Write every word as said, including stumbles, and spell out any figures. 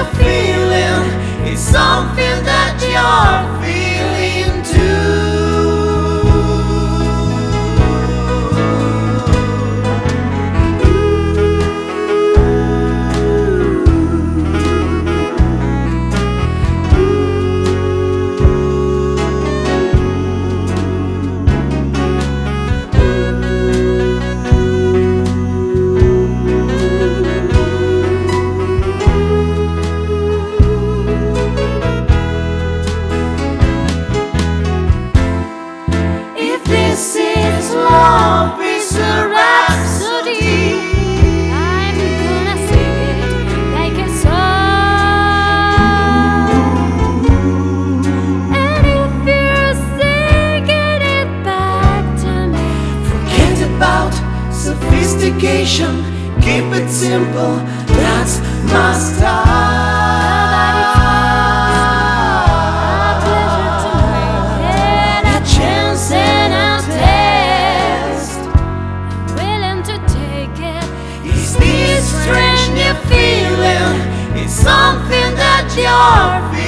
new feeling. It's something that you're feeling too. This is love, is a rhapsody. I'm gonna sing it like a song. And if you're singing it back to me, Forget about sophistication, keep it simple, that's my style. Is this strange new feeling? It's something that you're feeling.